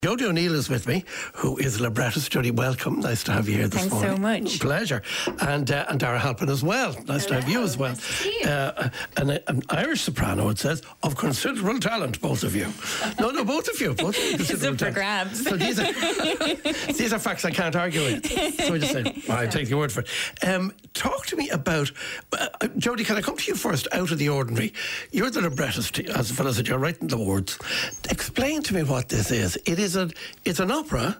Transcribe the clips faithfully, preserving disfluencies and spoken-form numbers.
Jodie O'Neill is with me, who is a librettist. Jodie, welcome. Nice to have you here this Thanks morning. Thanks so much. Pleasure. And uh, and Dara Halpin as well. Nice Hello. to have you as well. Nice to see you. Uh, an, an Irish soprano, it says, of considerable talent, both of you. No, no, both of you. Both of you it's up for grabs. So these are, these are facts I can't argue with. So I just say, well, I take your word for it. Um, talk to me about, uh, Jodie, can I come to you first, out of the ordinary? You're the librettist, as well as that you're writing the words. Explain to me what this is. It is a, it's an opera,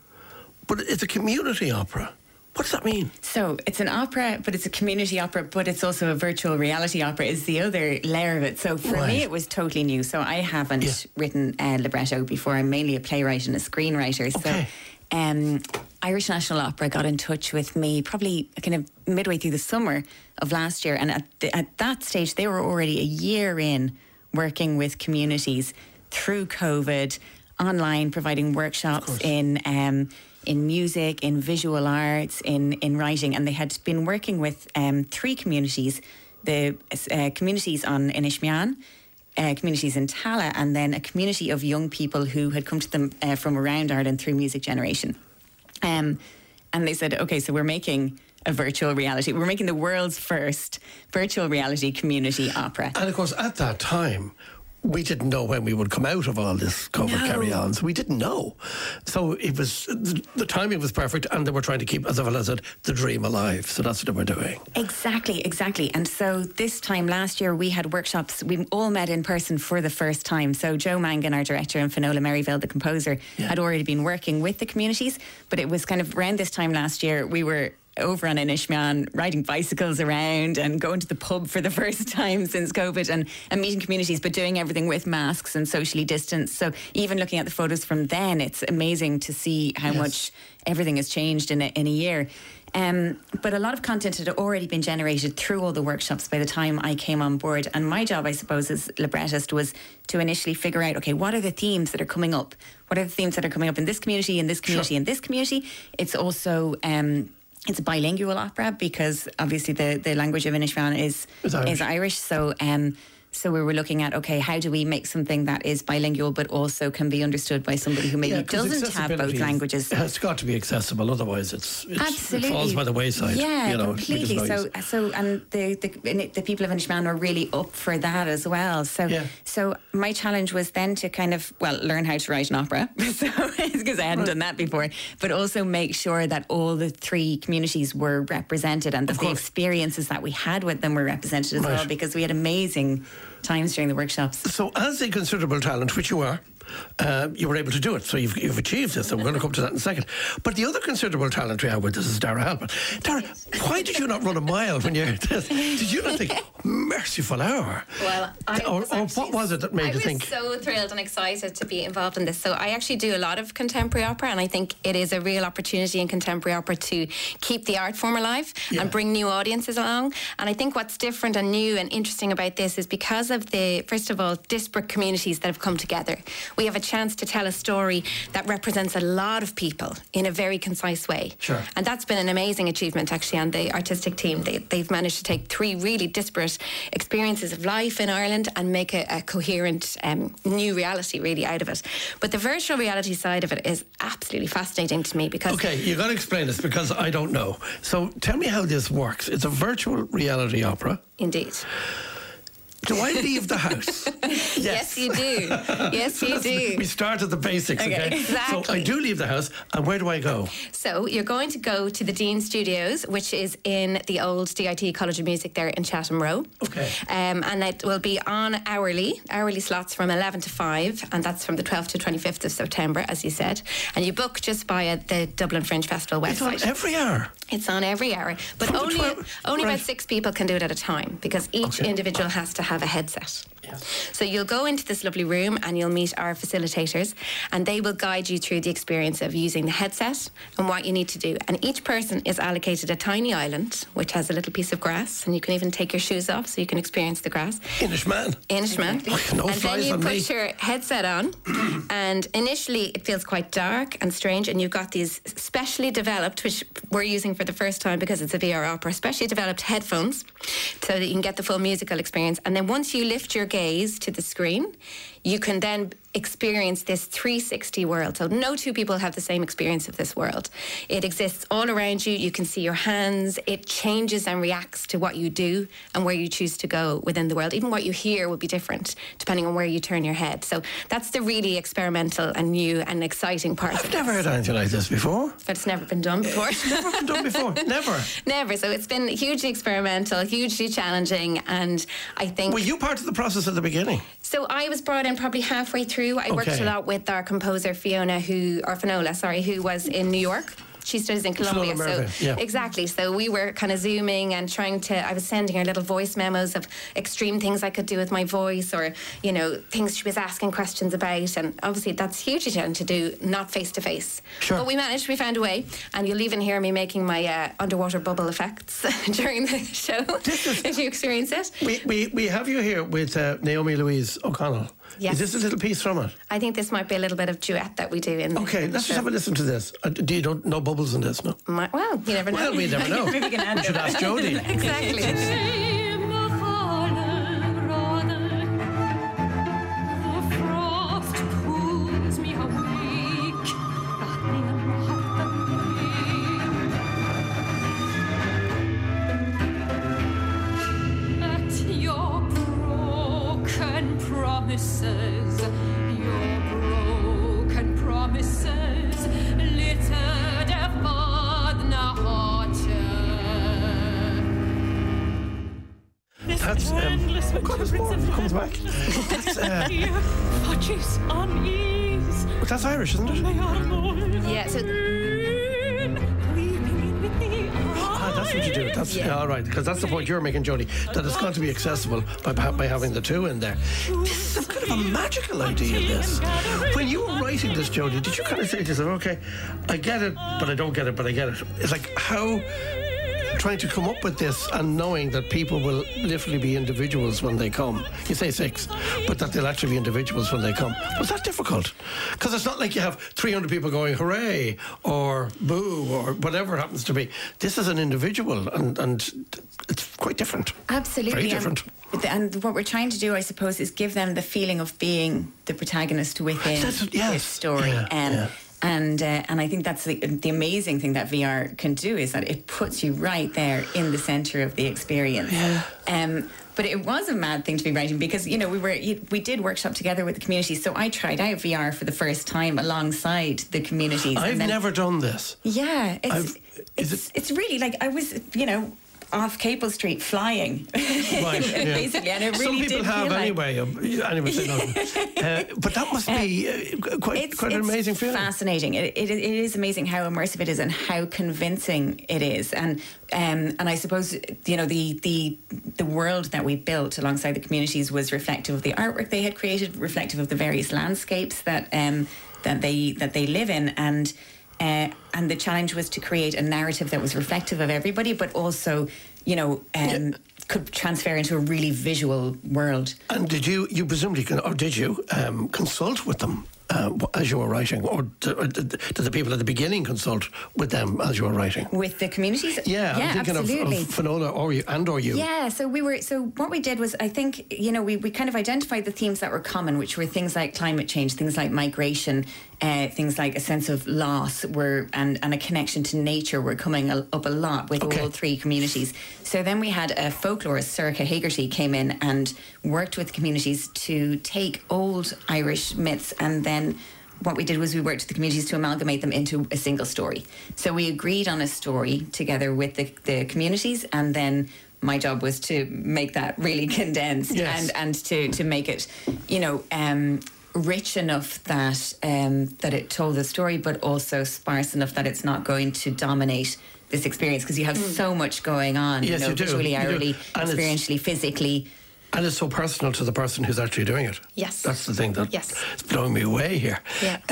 but it's a community opera. What does that mean? So it's an opera, but it's a community opera, but it's also a virtual reality opera is the other layer of it. So for right. me, it was totally new. So I haven't yeah. written a libretto before. I'm mainly a playwright and a screenwriter. Okay. So um, Irish National Opera got in touch with me probably kind of midway through the summer of last year. And at, the, at that stage, they were already a year in working with communities through COVID, online, providing workshops in um, in music, in visual arts, in, in writing. And they had been working with um, three communities, the uh, communities on Inishmaan, uh, communities in Tala, and then a community of young people who had come to them uh, from around Ireland through Music Generation. Um, and they said, OK, so we're making a virtual reality. We're making the world's first virtual reality community opera. And of course, at that time, we didn't know when we would come out of all this COVID no. carry-ons. We didn't know. So it was, the, the timing was perfect, and they were trying to keep, as I said, the dream alive. So that's what they were doing. Exactly, exactly. And so this time last year, we had workshops. We all met in person for the first time. So Joe Mangan, our director, and Finola Merivale, the composer, yeah. had already been working with the communities. But it was kind of around this time last year, we were over on Inishmaan, riding bicycles around and going to the pub for the first time since COVID and, and meeting communities, but doing everything with masks and socially distanced. So even looking at the photos from then, it's amazing to see how yes. much everything has changed in a, in a year. Um, but a lot of content had already been generated through all the workshops by the time I came on board. And my job, I suppose, as librettist was to initially figure out, OK, what are the themes that are coming up? What are the themes that are coming up in this community, in this community, sure. in this community? It's also... Um, It's a bilingual opera because obviously the, the language of Inishmaan is Irish. is Irish. So um, so we were looking at, okay, how do we make something that is bilingual but also can be understood by somebody who maybe yeah, doesn't have both languages? It's got to be accessible, otherwise it's, it's Absolutely. it falls by the wayside. Yeah, you know, completely. So so and the, the the people of Inishmaan are really up for that as well. So yeah. so my challenge was then to kind of, well, learn how to write an opera, so because I hadn't right. done that before, but also make sure that all the three communities were represented and that the experiences that we had with them were represented as right. well, because we had amazing times during the workshops. So as a considerable talent, which you are, uh, you were able to do it. So you've, you've achieved this, and we're going to come to that in a second. But the other considerable talent we have with us is Dara Halpin. Dara, why did you not run a mile when you're this? Did you not think, merciful hour? Well, I or, was or what was it that made I you think? I was so thrilled and excited to be involved in this. So I actually do a lot of contemporary opera, and I think it is a real opportunity in contemporary opera to keep the art form alive yeah. and bring new audiences along. And I think what's different and new and interesting about this is because of the, first of all, disparate communities that have come together. We have a chance to tell a story that represents a lot of people in a very concise way. Sure. And that's been an amazing achievement, actually, on the artistic team. They, they've managed to take three really disparate experiences of life in Ireland and make a, a coherent um, new reality, really, out of it. But the virtual reality side of it is absolutely fascinating to me because... OK, you've got to explain this because I don't know. So tell me how this works. It's a virtual reality opera. Indeed. Do I leave the house? Yes, yes you do. Yes, so you do. We start at the basics, okay? okay? Exactly. So I do leave the house, and where do I go? So you're going to go to the Dean Studios, which is in the old D I T College of Music there in Chatham Row. Okay. Um, and it will be on hourly, hourly slots from eleven to five, and that's from the twelfth to twenty-fifth of September, as you said. And you book just via the Dublin Fringe Festival website. It's on every hour? It's on every hour. But From only twelve, only right. about six people can do it at a time because each okay. individual has to have a headset. Yeah. So you'll go into this lovely room and you'll meet our facilitators, and they will guide you through the experience of using the headset and what you need to do. And each person is allocated a tiny island which has a little piece of grass, and you can even take your shoes off so you can experience the grass. Inishmaan. Inishmaan. No and then you on put me. your headset on, and initially it feels quite dark and strange, and you've got these specially developed, which we're using for the first time because it's a V R opera, specially developed headphones so that you can get the full musical experience. And then once you lift your gaze to the screen, you can then experience this three sixty world. So no two people have the same experience of this world. It exists all around you. You can see your hands. It changes and reacts to what you do and where you choose to go within the world. Even what you hear will be different depending on where you turn your head. So that's the really experimental and new and exciting part. I've of never this. heard anything like this before. But it's never been done before. It's never been done before. Never. Never. So it's been hugely experimental, hugely challenging, and I think... Were you part of the process at the beginning? So I was brought in probably halfway through. I worked Okay. a lot with our composer Fiona, who or Finola, sorry, who was in New York. She studies in Colombia, Finola so Mervyn, yeah. exactly. So we were kind of zooming and trying to. I was sending her little voice memos of extreme things I could do with my voice, or you know things she was asking questions about. And obviously that's hugely challenging to do, not face to face. Sure. But we managed. We found a way, and you'll even hear me making my uh, underwater bubble effects during the show is- if you experience it. We, we, we have you here with uh, Naomi Louise O'Connell. Yes. Is this a little piece from it? I think this might be a little bit of duet that we do in. Okay, in let's the just have a listen to this. Uh, do you don't no bubbles in this, no? My, well, you never know. Well, we never know. Maybe we can add We should them. ask Jodie. Exactly. Promises, your broken promises, littered Fadna That's um, oh God, there's more. It comes back. That's, uh, that's Irish, isn't it? Yeah, so Ah, that's what you do. That's Yeah. yeah, all right. Because that's the point you're making, Jodie. That it's got to be accessible by by having the two in there. This is a kind of a magical idea. This. When you were writing this, Jodie, did you kind of say to yourself, "Okay, I get it, but I don't get it, but I get it." It's like how. Trying to come up with this and knowing that people will literally be individuals when they come. You say six, but that they'll actually be individuals when they come. Was that difficult? Because it's not like you have three hundred people going hooray or boo or whatever it happens to be. This is an individual and, and it's quite different. Absolutely. Very different. And, and what we're trying to do, I suppose, is give them the feeling of being the protagonist within That's- yes. this story. Yeah, um, yeah. And uh, and I think that's the, the amazing thing that V R can do, is that it puts you right there in the centre of the experience. Yeah. Um, but it was a mad thing to be writing because, you know, we were we did workshop together with the community. So I tried out V R for the first time alongside the communities. I've and then, never done this. Yeah, it's I've- is it's, it's really like I was, you know, off Capel Street flying, Right, yeah. basically, and it really Some people did have feel like, anyway. Um, anyway, say nothing. uh, but that must be uh, quite It's, quite an it's amazing feeling. fascinating. It, it, it is amazing how immersive it is and how convincing it is. And um, and I suppose, you know, the the the world that we built alongside the communities was reflective of the artwork they had created, reflective of the various landscapes that um, that they that they live in, and. Uh, and the challenge was to create a narrative that was reflective of everybody, but also, you know, um, Yeah. could transfer into a really visual world. And did you, you presumably, con- or did you um, consult with them uh, as you were writing? Or did, or did did the people at the beginning consult with them as you were writing? With the communities? Yeah, yeah I'm thinking of, absolutely. of Finola or you, and or you. Yeah, so we were. So what we did was, I think, you know, we, we kind of identified the themes that were common, which were things like climate change, things like migration, uh, things like a sense of loss, were and and a connection to nature were coming a, up a lot with Okay. all three communities. So then we had a folklorist, Sorcha Hegarty, came in and worked with communities to take old Irish myths, and then what we did was we worked with the communities to amalgamate them into a single story. So we agreed on a story together with the, the communities, and then my job was to make that really condensed Yes. and, and to, to make it, you know, um, rich enough that um, that it told the story, but also sparse enough that it's not going to dominate this experience, because you have so much going on, Yes, you know, you do. visually, You do. hourly, And it's- experientially, physically. And it's so personal to the person who's actually doing it. Yes. That's the thing that Yes. it's blowing me away here. Yeah. Um,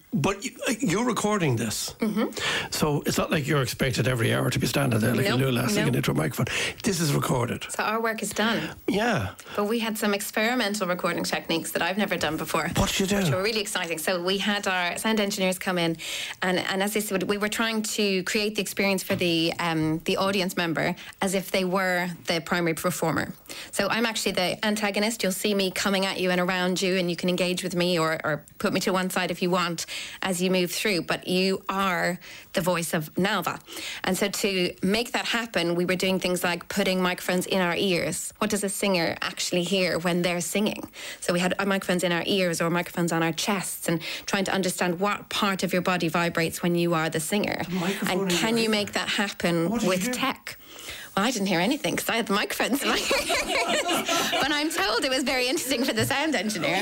But you, you're recording this. Mm-hmm. So it's not like you're expected every hour to be standing there like Nope, a lula singing nope. into a microphone. This is recorded. So our work is done. Yeah. But we had some experimental recording techniques that I've never done before. What did you do? Which were really exciting. So we had our sound engineers come in, and, and as I said, we were trying to create the experience for the um, the audience member as if they were the primary performer. So I'm actually the antagonist. You'll see me coming at you and around you, and you can engage with me or, or put me to one side if you want as you move through. But you are the voice of Nalva. And so to make that happen, we were doing things like putting microphones in our ears. What does a singer actually hear when they're singing? So we had microphones in our ears or microphones on our chests, and trying to understand what part of your body vibrates when you are the singer. microphone And in can your you ear? make that happen What did you with hear? tech? Well, I didn't hear anything because I had the microphones in my ears. But I'm told it was very interesting for the sound engineer.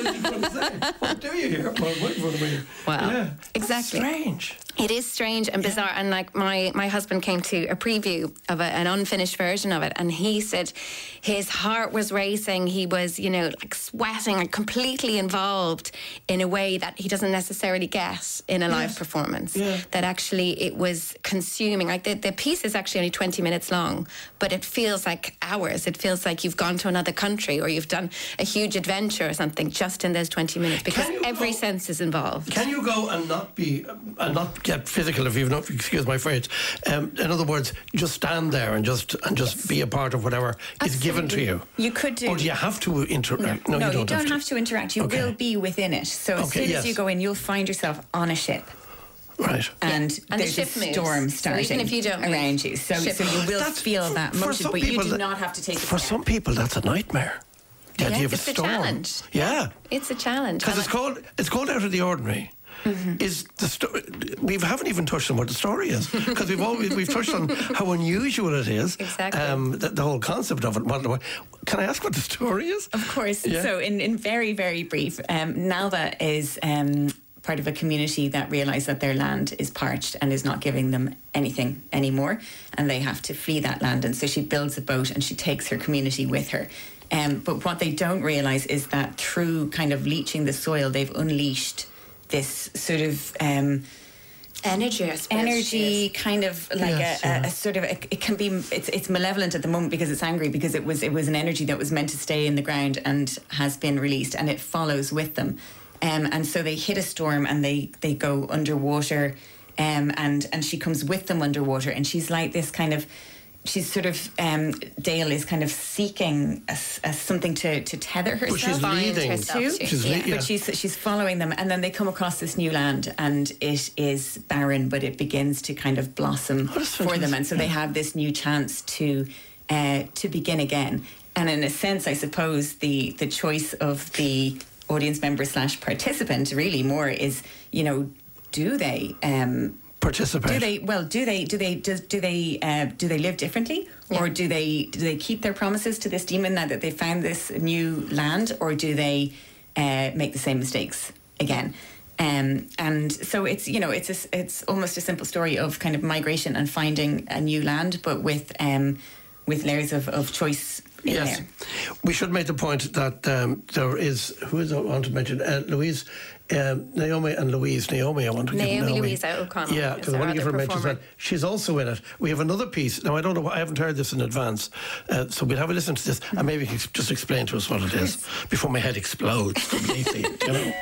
What do you hear? Well, what- what do we- Well, yeah. exactly. That's strange. It is strange and bizarre. And like my, my husband came to a preview of a, an unfinished version of it, and he said his heart was racing. He was, you know, like sweating and completely involved in a way that he doesn't necessarily get in a live Yes. performance. Yeah. That actually it was consuming. Like the, the piece is actually only twenty minutes long, but it feels like hours. It feels like you've gone to another country or you've done a huge adventure or something just in those twenty minutes, because you every go- sense is involved. Can you go and not be, and not get physical, if you've not, excuse my phrase? Um, in other words, just stand there and just and just be a part of whatever is given to you. You could do. Or do you have to interact? No, you you don't, don't, have, to. have to interact. You Okay. will be within it. So as Okay, soon yes. as you go in, you'll find yourself on a ship. Right. And, And the there's ship a moves. storm So starting even if you don't move, around you. So, ship so you moves. will That's- feel for- that for motion, some but you people do that- not have to take For a step. some people, that's a nightmare. The Yeah, idea of a it's a storm. challenge. Yeah. It's a challenge. Because And it's I- called it's called Out of the Ordinary. Mm-hmm. Is the sto- we haven't even touched on what the story is, because we've always we've touched on how unusual it is. Exactly. Um, the, the whole concept of it. What- what- Can I ask what the story is? Of course. Yeah. So, in, in very, very brief, um, Nalva is um, part of a community that realise that their land is parched and is not giving them anything anymore, and they have to flee that land. And so she builds a boat and she takes her community with her. Um, but what they don't realise is that through kind of leaching the soil, they've unleashed this sort of um, energy, I suppose. energy, kind of like Yes, a, a, yeah. a sort of a, it can be it's it's malevolent at the moment because it's angry, because it was it was an energy that was meant to stay in the ground and has been released, and it follows with them, um, and so they hit a storm and they they go underwater, um, and and she comes with them underwater, and she's like this kind of. She's sort of um, Dale is kind of seeking a, a something to, to tether herself. But she's Find leading. herself to. She's Yeah. le- yeah. But she's she's following them, and then they come across this new land, and it is barren, but it begins to kind of blossom Oh, that's for them, fantastic. and so they have this new chance to uh, to begin again. And in a sense, I suppose the the choice of the audience member slash participant really more is, you know, do they um, Participate. do they well do they do they do, do they uh, do they live differently, or do they do they keep their promises to this demon now that they found this new land, or do they uh, make the same mistakes again? Um, and so it's you know it's a, it's almost a simple story of kind of migration and finding a new land, but with um, with layers of, of choice in Yes. there. We should make the point that um, there is, who is I want to mention? Uh, Louise, um, Naomi and Louise. Naomi, I want to give Naomi Naomi. Louisa O'Connell Yeah, is because I our want to give her other a mention as well. performer. She's also in it. We have another piece. Now, I don't know, I haven't heard this in advance. Uh, so we'll have a listen to this and maybe you can just explain to us what it is before my head explodes completely. You know?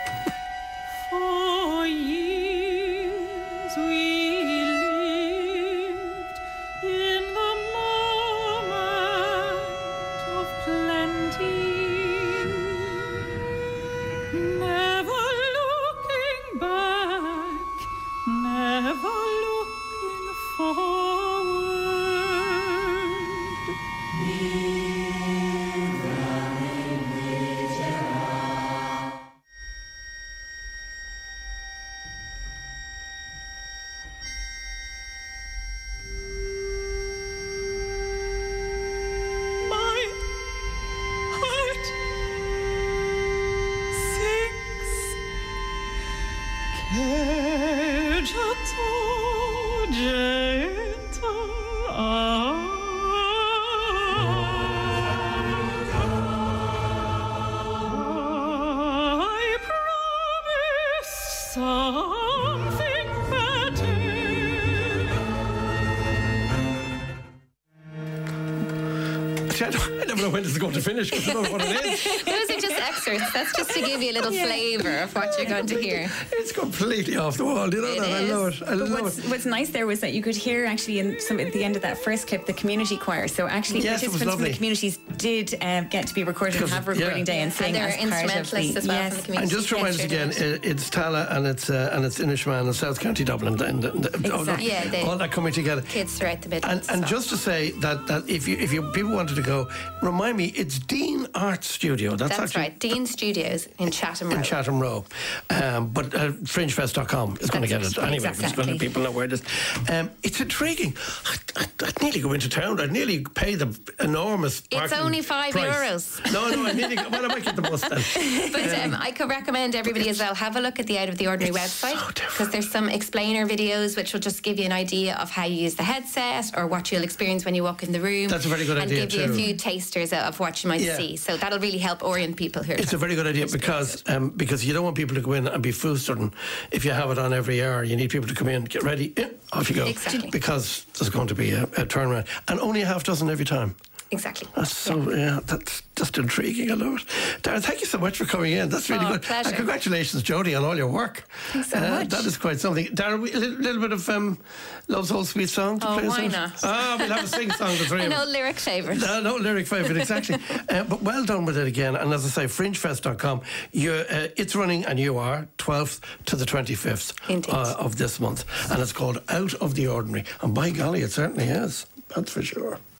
For years we lived in the moment of plenty, never looking back, never looking forward. My heart sinks. I promise something better. See, I, don't, I never know when this is going to finish because I don't know what it is. Those are just excerpts. That's just to give you a little flavour of what you're going to hear. It's completely off the wall. You know It that? I is. love it. I But love what's, it. what's nice there was that you could hear actually in some at the end of that first clip the community choir. So actually Yes, it was participants from lovely. the communities did uh, get to be recorded and Because- have recording yeah. day and sing And there are as part of instrumentalists the, as well yes. from the community. And just to remind us Yes, again, sure. it, it's Tala and it's uh, and it's Inishmaan and South County Dublin, and, and, and all, that, Exactly. Yeah, they- all that coming together. Kids throughout the Midlands. And, and as well. just to say that, that if you if you people wanted to go, remind me, it's Dean Art Studio. That's, That's actually right. Dean Studios in Chatham Road. in Chatham Row. Um, but uh, fringe fest dot com is going to get That's it right. anyway. Exactly. It's going to people know where it is. Um, it's intriguing. I'd, I'd, I'd nearly go into town. I'd nearly pay the enormous. It's parking only five price. euros. No, no, I nearly. Well, I might get the bus then. But um, I could recommend everybody as well have a look at the Out of the Ordinary It's so website different. because there's some explainer videos which will just give you an idea of how you use the headset or what you'll experience when you walk in the room. That's a very good and idea give you too. a few tasters of what you might Yeah. see. So that'll really help orient people who are It's a very good idea because um, because you don't want people to go in and be flustered. If you have it on every hour, you need people to come in, get ready, eh, off you go. Exactly. Because there's going to be a, a turnaround, and only a half dozen every time. Exactly. That's so yeah, that's just intriguing. I love it. Darren, thank you so much for coming in. That's really Oh, good. pleasure. And congratulations, Jodie, on all your work. Thanks so much. That is quite something. Darren, we- a little, little bit of um, Love's Old Sweet Song to Oh, play us why out? not? Ah, we'll have a sing song, the three An of us. old lyric favourite. No, no lyric favourite, exactly. uh, but well done with it again. And as I say, fringe fest dot com, you, uh, it's running, and you are, twelfth to the twenty-fifth Indeed. uh, of this month. And it's called Out of the Ordinary. And by golly, it certainly is. That's for sure.